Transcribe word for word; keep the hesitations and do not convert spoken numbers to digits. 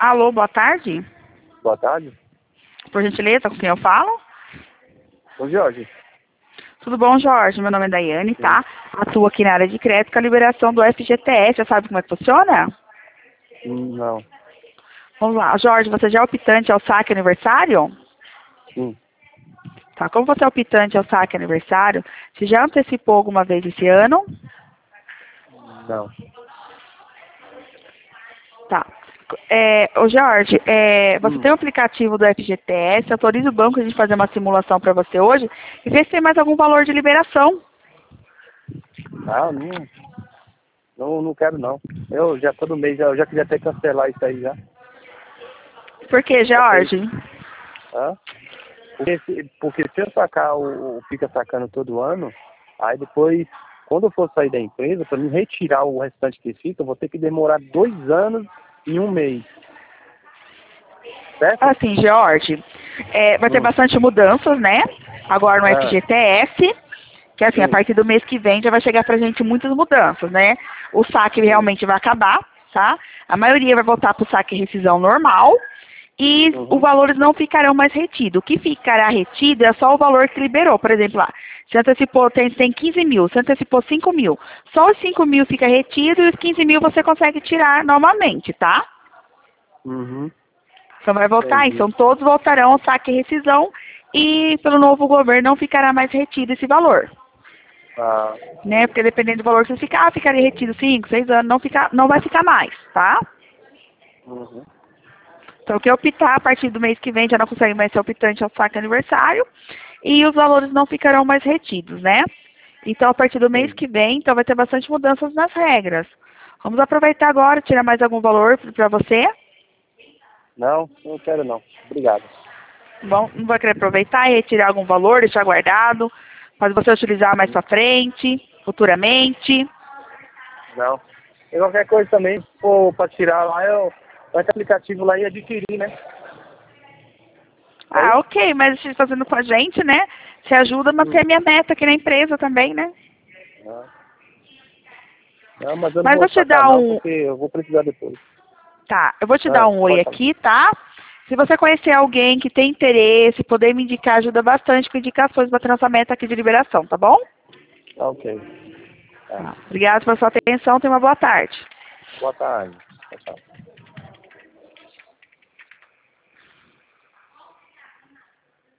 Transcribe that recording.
Alô, boa tarde. Boa tarde. Por gentileza, com quem eu falo? Ô, Jorge. Tudo bom, Jorge? Meu nome é Daiane, tá? Atuo aqui na área de crédito com a liberação do F G T S. Já sabe como é que funciona? Hum, Não. Vamos lá. Jorge, você já é optante ao saque aniversário? Sim. Tá, como você é optante ao saque aniversário, você já antecipou alguma vez esse ano? Não. Tá. É, ô Jorge, é, você Hum. tem o aplicativo do F G T S, autoriza o banco a gente fazer uma simulação para você hoje e ver se tem mais algum valor de liberação. Ah, não. Não, não quero não. Eu já todo mês, eu já queria até cancelar isso aí já. Por que, Já fez. Jorge? Hã? Porque se, porque se eu sacar o, o fica sacando todo ano, aí depois, quando eu for sair da empresa, para me retirar o restante que fica, eu vou ter que demorar dois anos e um mês. Certo? Assim, Jorge, é, vai ter Hum. bastante mudanças, né? Agora no Ah, F G T S, que assim, a sim, partir do mês que vem já vai chegar pra gente muitas mudanças, né? O saque sim. realmente vai acabar, tá? A maioria vai voltar pro saque e rescisão normal e os Uhum. valores não ficarão mais retidos. O que ficará retido é só o valor que liberou. Por exemplo, lá, se antecipou, tem, tem quinze mil, se antecipou cinco mil. Só os cinco mil fica retido e os quinze mil você consegue tirar novamente, tá? Uhum. Então vai voltar, Entendi. então todos voltarão ao saque e rescisão e pelo novo governo não ficará mais retido esse valor. Ah, Né? Porque dependendo do valor que você ficar, ficaria retido cinco, seis anos, não, fica, não vai ficar mais, tá? uhum. Então o que optar a partir do mês que vem já não consegue mais ser optante ao saque aniversário e os valores não ficarão mais retidos, né? Então a partir do mês Entendi. que vem, então vai ter bastante mudanças nas regras. Vamos aproveitar agora, tirar mais algum valor para você. Não, não quero não. Obrigado. Bom, não vai querer aproveitar e retirar algum valor, deixar guardado, para você utilizar mais para frente, futuramente. Não. E qualquer coisa também, se for pra tirar lá, eu vai ter aplicativo lá e adquirir, né? É Ah, isso? ok, mas você fazendo com a gente, né? Você ajuda a manter Hum. a minha meta aqui na empresa também, né? Não. Não, mas eu não Mas vou vou te sacar dar não, um. porque eu vou precisar depois. Tá, eu vou te dar Ah, um oi pode falar. aqui, tá? Se você conhecer alguém que tem interesse, poder me indicar, ajuda bastante com indicações para ter nossa meta aqui de liberação, tá bom? Ah, ok. Tá. Tá. Obrigada pela sua atenção, tenha uma boa tarde. Boa tarde.